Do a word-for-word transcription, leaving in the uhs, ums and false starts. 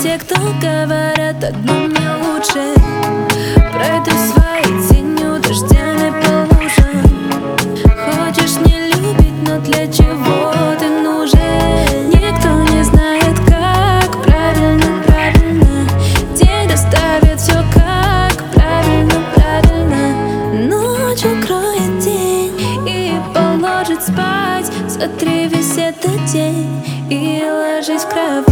те, кто говорят одно мне лучше. Пройду своей тенью, дождями по лужам. Хочешь не любить, но для чего ты нужен? Никто не знает, как правильно, правильно. День доставит все как правильно, правильно. Ночь укроет день и положит спать. Смотри весь этот день и ложись в кровать.